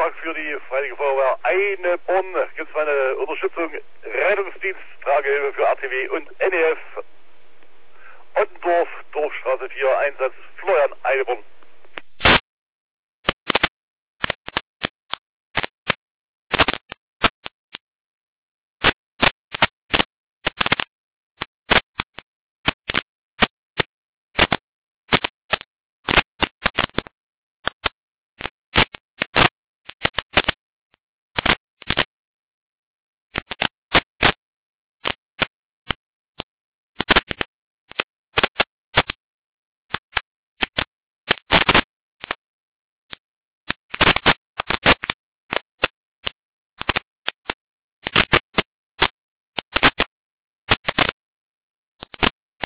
Auftrag für die Freiwillige Feuerwehr Eine-Bonn. Gibt es meine Unterstützung, Rettungsdienst, Tragehilfe für ATW und NEF. Ottendorf, Dorfstraße 4, Einsatz Florian Eine-Bonn.